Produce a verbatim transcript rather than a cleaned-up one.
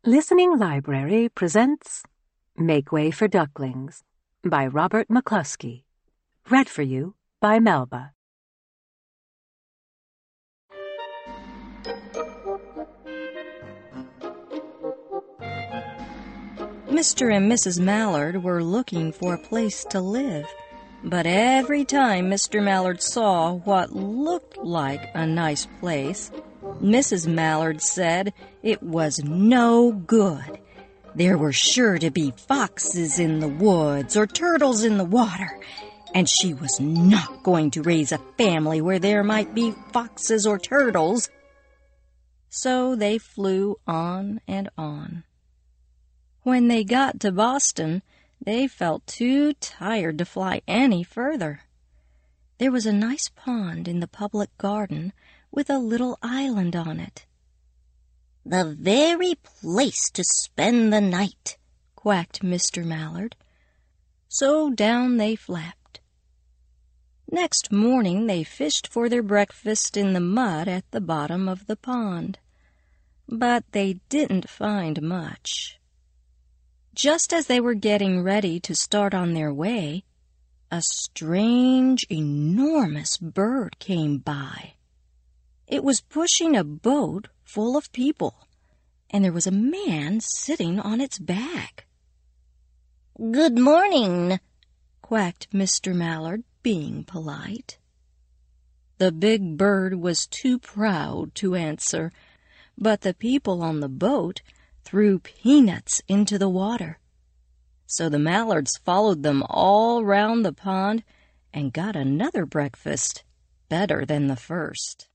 Listening Library presents Make Way for Ducklings by Robert McCluskey. Read for you by Melba. Mister and Missus Mallard were looking for a place to live, but every time Mister Mallard saw what looked like a nice place, Missus Mallard said it was no good. There were sure to be foxes in the woods or turtles in the water, and she was not going to raise a family where there might be foxes or turtles. So they flew on and on. When they got to Boston, they felt too tired to fly any further. There was a nice pond in the public garden with a little island on it. "The very place to spend the night," quacked Mister Mallard. So down they flapped. Next morning they fished for their breakfast in the mud at the bottom of the pond. But they didn't find much. Just as they were getting ready to start on their way, a strange, enormous bird came by. It was pushing a boat full of people, and there was a man sitting on its back. "Good morning," quacked Mister Mallard, being polite. The big bird was too proud to answer, but the people on the boat threw peanuts into the water. So the Mallards followed them all round the pond and got another breakfast, better than the first.